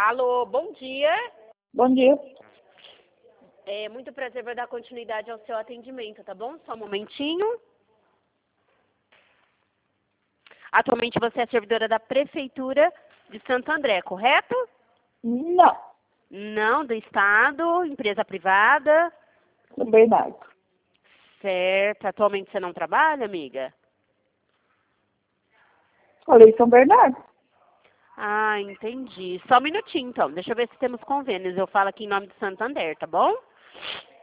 Alô, bom dia. Bom dia. É muito prazer, vou dar continuidade ao seu atendimento, tá bom? Só um momentinho. Atualmente você é servidora da Prefeitura de Santo André, correto? Não, Não, do Estado, empresa privada. São Bernardo. Certo. Atualmente você não trabalha, amiga? Falei São Bernardo. Ah, entendi. Só um minutinho, então. Deixa eu ver se temos convênios. Eu falo aqui em nome de Santander, tá bom?